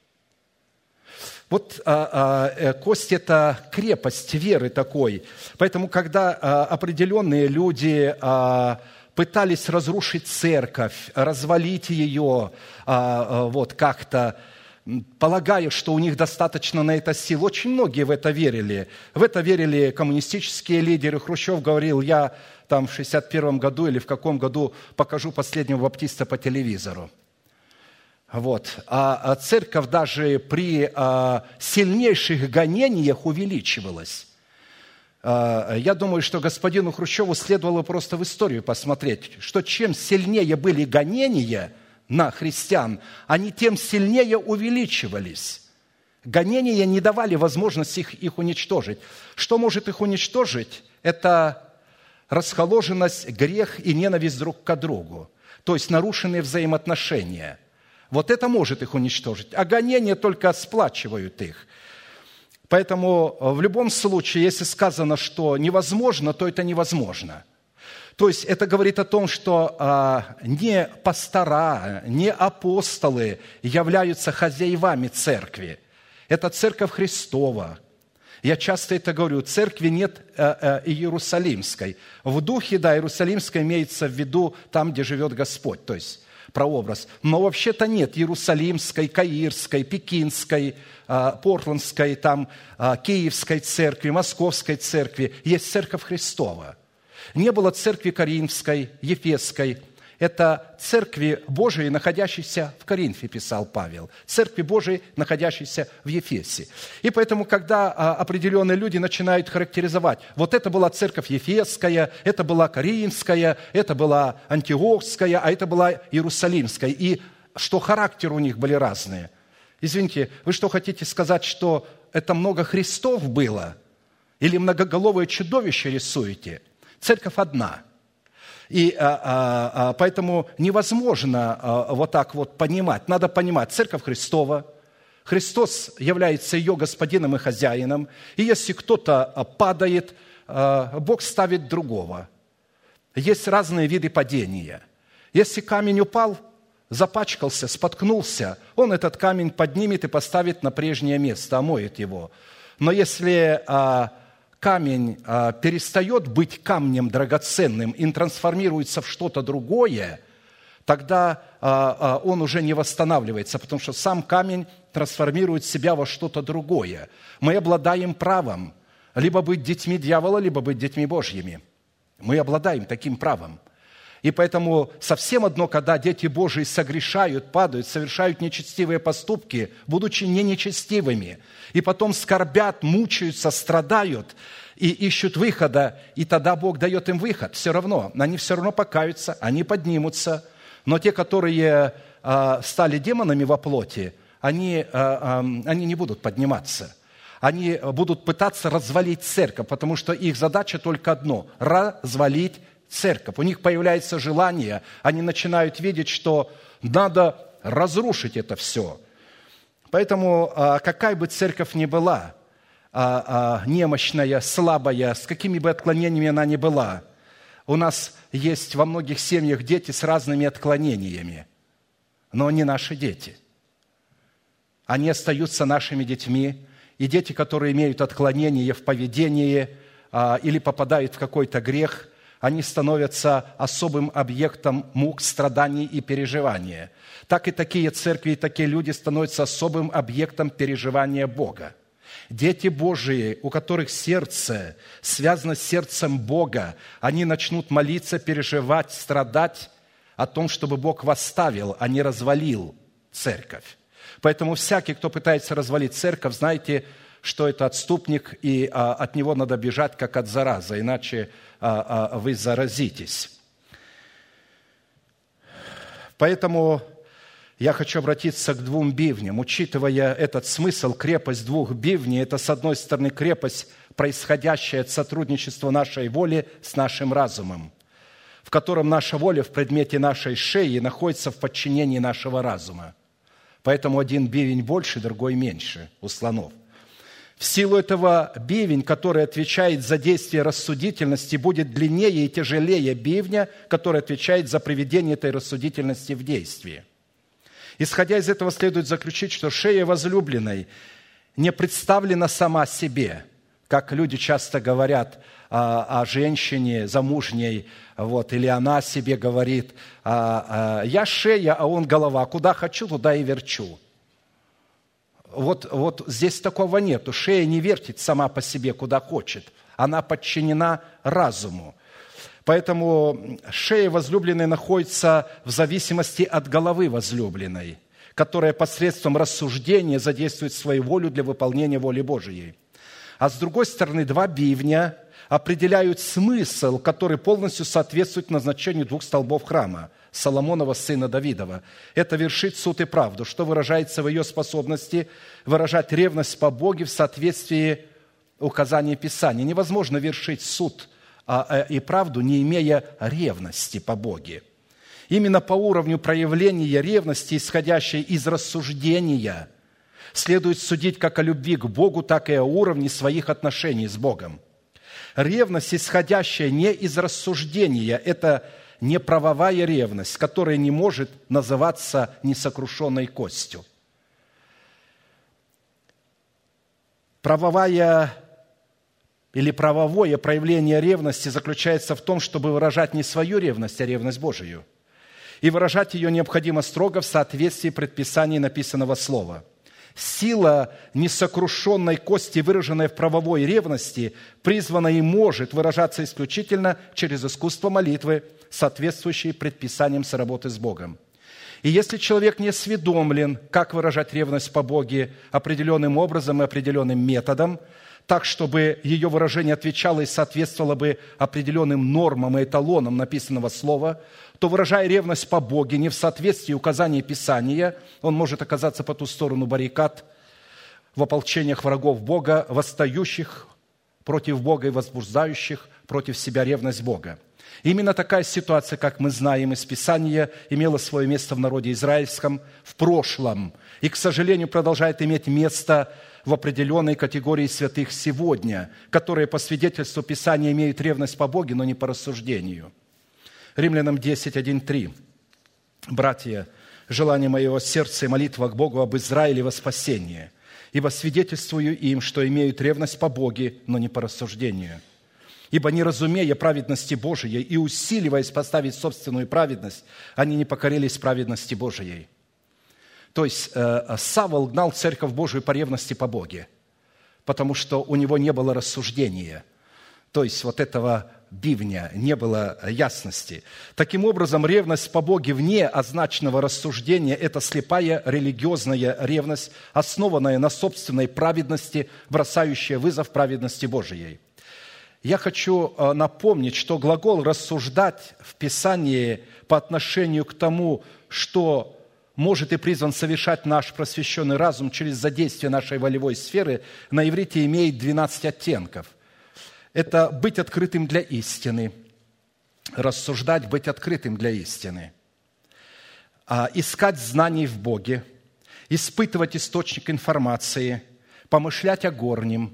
Вот кость – это крепость веры такой. Поэтому, когда определенные люди пытались разрушить церковь, развалить ее вот как-то, полагая, что у них достаточно на это сил, очень многие в это верили. В это верили коммунистические лидеры. Хрущев говорил, я там в 1961 году или в каком году покажу последнего баптиста по телевизору. Вот. А церковь даже при сильнейших гонениях увеличивалась. Я думаю, что господину Хрущеву следовало просто в историю посмотреть, что чем сильнее были гонения на христиан, они тем сильнее увеличивались. Гонения не давали возможности их уничтожить. Что может их уничтожить? Это расхоложенность, грех и ненависть друг к другу, то есть нарушенные взаимоотношения. Вот это может их уничтожить, а гонения только сплачивают их. Поэтому в любом случае, если сказано, что невозможно, то это невозможно. То есть это говорит о том, что не пастора, не апостолы являются хозяевами церкви. Это церковь Христова. Я часто это говорю, церкви нет иерусалимской. В духе, да, иерусалимская имеется в виду там, где живет Господь, то есть прообраз. Но вообще-то нет иерусалимской, каирской, пекинской, портландской, там, киевской церкви, московской церкви. Есть церковь Христова. Не было церкви Коринфской, Ефесской. Это церкви Божии, находящиеся в Коринфе, писал Павел. Церкви Божии, находящиеся в Ефесе. И поэтому, когда определенные люди начинают характеризовать, вот это была церковь Ефесская, это была Коринфская, это была Антиохская, а это была Иерусалимская. И что характеры у них были разные. Извините, вы что, хотите сказать, что это много Христов было? Или многоголовое чудовище рисуете? Церковь одна. И поэтому невозможно вот так вот понимать. Надо понимать, Церковь Христова, Христос является ее господином и хозяином. И если кто-то падает, Бог ставит другого. Есть разные виды падения. Если камень упал, запачкался, споткнулся, он этот камень поднимет и поставит на прежнее место, омоет его. Но если камень перестает быть камнем драгоценным и трансформируется в что-то другое, тогда он уже не восстанавливается, потому что сам камень трансформирует себя во что-то другое. Мы обладаем правом либо быть детьми дьявола, либо быть детьми Божьими. Мы обладаем таким правом. И поэтому совсем одно, когда дети Божии согрешают, падают, совершают нечестивые поступки, будучи не нечестивыми, и потом скорбят, мучаются, страдают и ищут выхода, и тогда Бог дает им выход. Все равно, они все равно покаются, они поднимутся. Но те, которые стали демонами во плоти, они не будут подниматься. Они будут пытаться развалить церковь, потому что их задача только одно – развалить церковь. У них появляется желание, они начинают видеть, что надо разрушить это все. Поэтому какая бы церковь ни была, немощная, слабая, с какими бы отклонениями она ни была, у нас есть во многих семьях дети с разными отклонениями, но они наши дети. Они остаются нашими детьми, и дети, которые имеют отклонения в поведении или попадают в какой-то грех, они становятся особым объектом мук, страданий и переживания. Так и такие церкви, и такие люди становятся особым объектом переживания Бога. Дети Божии, у которых сердце связано с сердцем Бога, они начнут молиться, переживать, страдать о том, чтобы Бог восставил, а не развалил церковь. Поэтому всякий, кто пытается развалить церковь, знайте, что это отступник, и от него надо бежать, как от заразы, иначе вы заразитесь. Поэтому я хочу обратиться к двум бивням. Учитывая этот смысл, крепость двух бивней – это, с одной стороны, крепость, происходящая от сотрудничества нашей воли с нашим разумом, в котором наша воля в предмете нашей шеи находится в подчинении нашего разума. Поэтому один бивень больше, другой меньше у слонов. В силу этого бивень, который отвечает за действие рассудительности, будет длиннее и тяжелее бивня, который отвечает за приведение этой рассудительности в действие. Исходя из этого, следует заключить, что шея возлюбленной не представлена сама себе, как люди часто говорят о женщине замужней, или она себе говорит: «Я шея, а он голова, куда хочу, туда и верчу». Вот здесь такого нету. Шея не вертит сама по себе, куда хочет. Она подчинена разуму. Поэтому шея возлюбленной находится в зависимости от головы возлюбленной, которая посредством рассуждения задействует свою волю для выполнения воли Божией. А с другой стороны, два бивня определяют смысл, который полностью соответствует назначению двух столбов храма Соломонова, сына Давидова. Это вершить суд и правду, что выражается в ее способности выражать ревность по Боге в соответствии указаний Писания. Невозможно вершить суд и правду, не имея ревности по Боге. Именно по уровню проявления ревности, исходящей из рассуждения, следует судить как о любви к Богу, так и о уровне своих отношений с Богом. Ревность, исходящая не из рассуждения, это не правовая ревность, которая не может называться несокрушенной костью. Правовое проявление ревности заключается в том, чтобы выражать не свою ревность, а ревность Божию. И выражать ее необходимо строго в соответствии предписаний написанного слова. Сила несокрушенной кости, выраженная в правовой ревности, призвана и может выражаться исключительно через искусство молитвы, соответствующей предписаниям соработы с Богом. И если человек не осведомлен, как выражать ревность по Боге определенным образом и определенным методом, так, чтобы ее выражение отвечало и соответствовало бы определенным нормам и эталонам написанного слова, то, выражая ревность по Боге не в соответствии указаний Писания, он может оказаться по ту сторону баррикад в ополчениях врагов Бога, восстающих против Бога и возбуждающих против себя ревность Бога. Именно такая ситуация, как мы знаем из Писания, имела свое место в народе израильском в прошлом и, к сожалению, продолжает иметь место в определенной категории святых сегодня, которые по свидетельству Писания имеют ревность по Богу, но не по рассуждению. Римлянам 10, 1, 3. «Братья, желание моего сердца и молитва к Богу об Израиле во спасение, ибо свидетельствую им, что имеют ревность по Богу, но не по рассуждению. Ибо, не разумея праведности Божией и усиливаясь поставить собственную праведность, они не покорились праведности Божией». То есть Савол гнал церковь Божию по ревности по Боге, потому что у него не было рассуждения, то есть вот этого бивня, не было ясности. Таким образом, ревность по Боге вне означенного рассуждения – это слепая религиозная ревность, основанная на собственной праведности, бросающая вызов праведности Божией. Я хочу напомнить, что глагол «рассуждать» в Писании по отношению к тому, что может и призван совершать наш просвещенный разум через задействие нашей волевой сферы, на иврите имеет 12 оттенков. Это быть открытым для истины, рассуждать, быть открытым для истины, искать знаний в Боге, испытывать источник информации, помышлять о горнем,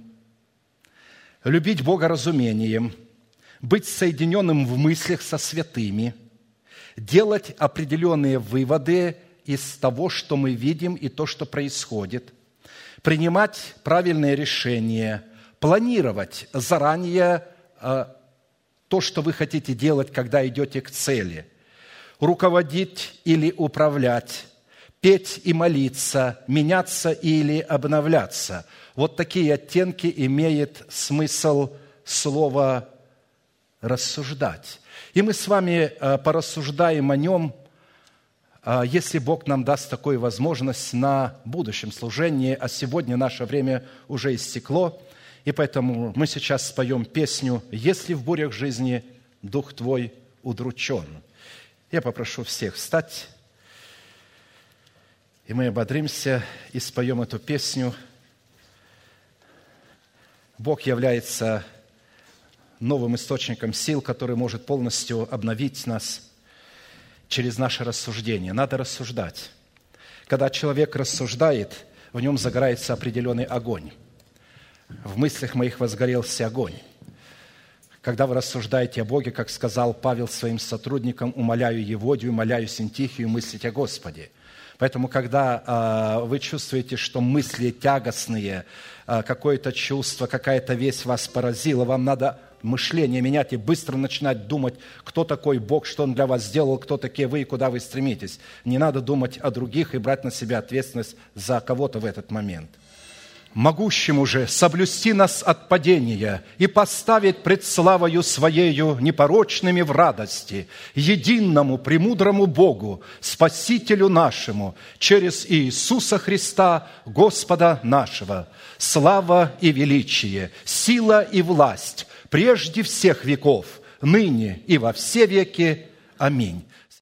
любить Бога разумением, быть соединенным в мыслях со святыми, делать определенные выводы из того, что мы видим и то, что происходит, принимать правильные решения, планировать заранее то, что вы хотите делать, когда идете к цели, руководить или управлять, петь и молиться, меняться или обновляться. Вот такие оттенки имеет смысл слова «рассуждать». И мы с вами порассуждаем о нем, если Бог нам даст такую возможность на будущем служении, а сегодня наше время уже истекло, и поэтому мы сейчас споем песню «Если в бурях жизни дух твой удручен». Я попрошу всех встать, и мы ободримся и споем эту песню. Бог является новым источником сил, который может полностью обновить нас через наше рассуждение. Надо рассуждать. Когда человек рассуждает, в нем загорается определенный огонь. В мыслях моих возгорелся огонь. Когда вы рассуждаете о Боге, как сказал Павел своим сотрудникам, умоляю Еводию, умоляю Синтихию мыслить о Господе. Поэтому, когда вы чувствуете, что мысли тягостные, какое-то чувство, какая-то весть вас поразила, вам надо мышление менять и быстро начинать думать, кто такой Бог, что Он для вас сделал, кто такие вы и куда вы стремитесь. Не надо думать о других и брать на себя ответственность за кого-то в этот момент. «Могущему же соблюсти нас от падения и поставить пред славою Своею непорочными в радости, единому премудрому Богу, Спасителю нашему, через Иисуса Христа, Господа нашего, слава и величие, сила и власть, прежде всех веков, ныне и во все веки. Аминь».